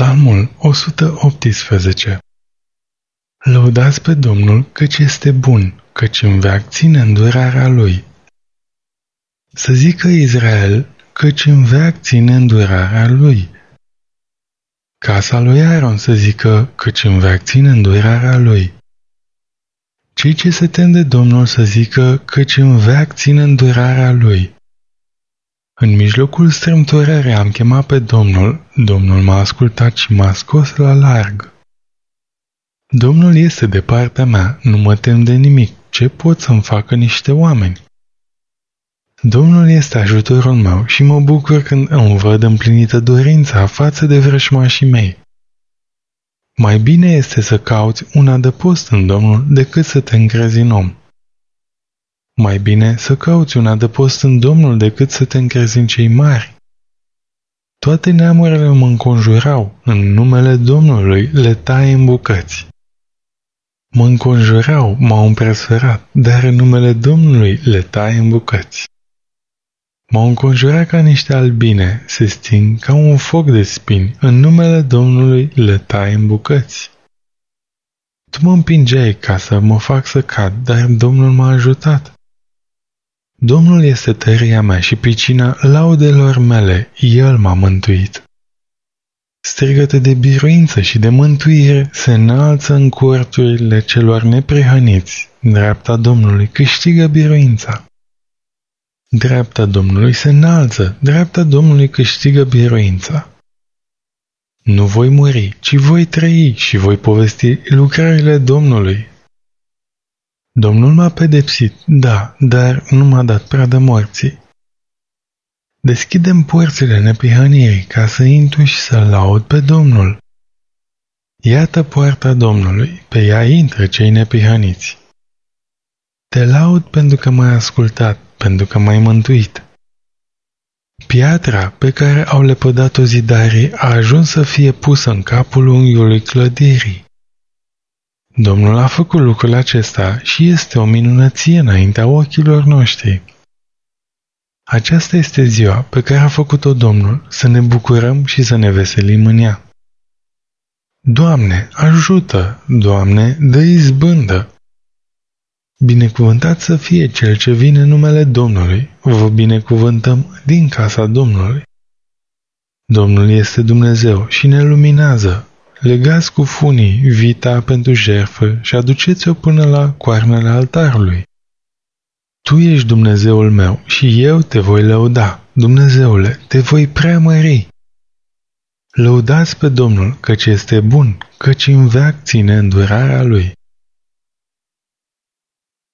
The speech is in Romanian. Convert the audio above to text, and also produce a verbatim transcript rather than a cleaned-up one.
Psalmul o sută optsprezece. Lăudați pe Domnul căci este bun, căci în veac ține îndurarea Lui. Să zică Israel, căci în veac ține îndurarea Lui. Casa lui Aaron să zică, căci în veac ține îndurarea Lui. Cei ce se tem de Domnul să zică, căci în veac ține îndurarea Lui. În mijlocul strâmtorării am chemat pe Domnul, Domnul m-a ascultat și m-a scos la larg. Domnul este de partea mea, nu mă tem de nimic, ce pot să-mi facă niște oameni? Domnul este ajutorul meu și mă bucur când îmi văd împlinită dorința față de vrăjmașii mei. Mai bine este să cauți un adăpost în Domnul decât să te încrezi în om. Mai bine să cauți un adăpost în Domnul decât să te încrezi în cei mari. Toate neamurile mă înconjurau, în numele Domnului le taie în bucăți. Mă înconjurau, m-au împresărat, dar în numele Domnului le taie în bucăți. M-au înconjurat ca niște albine, se sting ca un foc de spini, în numele Domnului le taie în bucăți. Tu mă împingeai ca să mă fac să cad, dar Domnul m-a ajutat. Domnul este tăria mea și pricina laudelor mele, El m-a mântuit. Strigăte de biruință și de mântuire se înalță în corturile celor neprihăniți. Dreapta Domnului câștigă biruința. Dreapta Domnului se înalță, dreapta Domnului câștigă biruința. Nu voi muri, ci voi trăi și voi povesti lucrările Domnului. Domnul m-a pedepsit, da, dar nu m-a dat pradă morții. Deschidem porțile neprihănirii ca să intru și să-L laud pe Domnul. Iată poarta Domnului, pe ea intră cei neprihăniți. Te laud pentru că m-ai ascultat, pentru că m-ai mântuit. Piatra pe care au lepădat-o zidarii a ajuns să fie pusă în capul unghiului clădirii. Domnul a făcut lucrul acesta și este o minunăție înaintea ochilor noștri. Aceasta este ziua pe care a făcut-o Domnul, să ne bucurăm și să ne veselim în ea. Doamne, ajută! Doamne, dă izbândă! Binecuvântat să fie cel ce vine în numele Domnului, vă binecuvântăm din casa Domnului. Domnul este Dumnezeu și ne luminează. Legați cu funii vita pentru jertfă și aduceți-o până la coarnele altarului. Tu ești Dumnezeul meu și eu te voi lăuda, Dumnezeule, te voi preamări. Lăudați pe Domnul, căci este bun, căci în veac ține îndurarea Lui.